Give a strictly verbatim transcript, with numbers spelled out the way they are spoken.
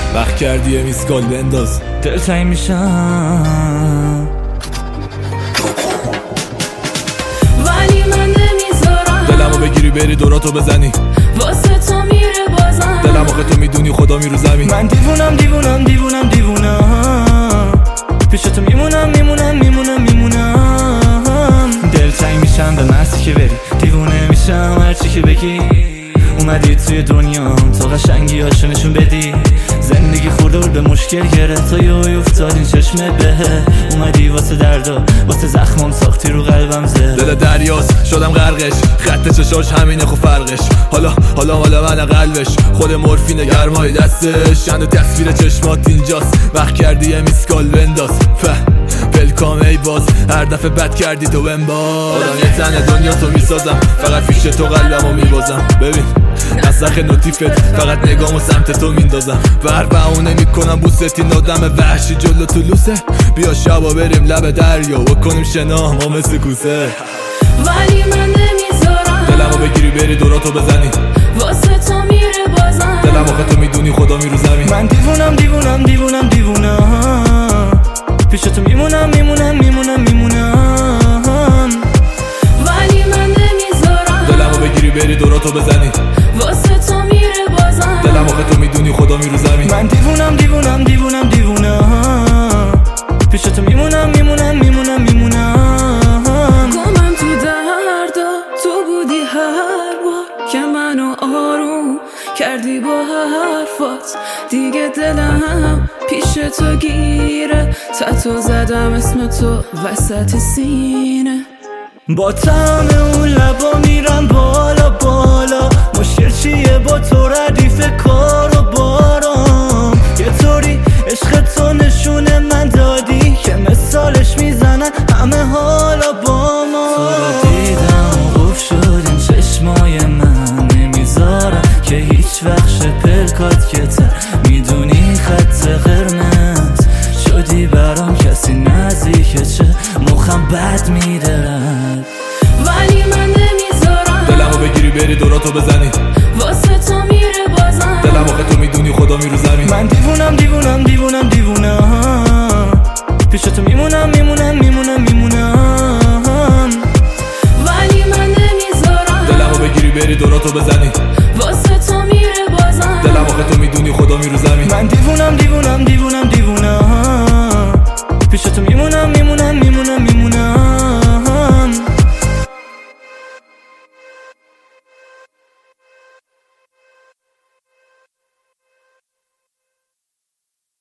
وقت کردی یه میسکال بنداز دلتنگ میشم ولی من نمیذارم دلمو بگیری بری دوراتو بزنی واسه تو میره بازم دلم آخه تو میدونی خدا میرو زمین. من دیوونم دیوونم دیوونم دیوونم پیش تو میمونم میمونم میمونم میمونم دلتنگ میشم به مرسی که بری دیوونه میشم هرچی که بگی اومدی توی دنیا تا قشنگی هاشو نشون بدی زندگی خورده بود به مشکل گرفت تا یه افتادین چشمت بهه اومدی واسه دردا واسه زخمام ساختی رو قلبم زه دل دریاست شدم غرقش خط چشاش همینه خو فرقش حالا حالا حالا من قلبش خود مورفین گرمای دستش چند تصویر چشمات اینجاست وقت کردی یه میسکال بنداز پلکام ای باز هر دفعه بد کردی تو بنباز آدم یه تنه دنیا تو میسازم فقط پیش تو قلبمو میبازم ببین نسخ نوتیفت فقط نگامو سمت تو میندازم بر بهونه میکنم بوستی نادم وحشی جلو تو لوسه بیا شبا بریم لب دریا و کنیم شنا ما مثل کوسه ولی من نمیذارم دلمو بگیری بری دوراتو بزنی واسه تو میره بازم دلم آخه تو میدونی خدا میرو زمین. من دیوونم دیوونم دیوونم دیوونم پیش تو میمونم میمونم میمونم میمونم ولی من نمیذارم دلمو بگیری بری دوراتو بزنی واسه تو میره بازم دلم آخه تو میدونی خدا میرو زمین. من دیوونم دیوونم دیوونم دیوونم پیش تو میمونم میمونم میمونم میمونم گمم تو دردا تو بودی هر بار که منو آروم کردی با حرفات دیگه دلم پیش تو گیره تتو زدم اسم تو وسط سینه با طعم اون لبا میرم بالا بالا مشکل چیه با تو ردیف کار و بارم یه طوری عشق تو نشونه من دادی که مثالش میزنن همه حالا با ما تو رو دیدم و قف شد این چشمای من نمیذارم که هیچ وقت شپلکات که تر میدونی خط قرمز شدی برام کسی نزدیکه چه مخم بد میدرد ولی من نمیذارم دلمو بگیری بری دوراتو بزنی واسه تو میره بازم دلم آخه تو میدونی خدا میرو زمین. من دیوونم دیوونم دیوونم دیوونم پیش تو میمونم میمونم میمونم میمونم ولی من نمیذارم دلمو بگیری بری دوراتو بزنی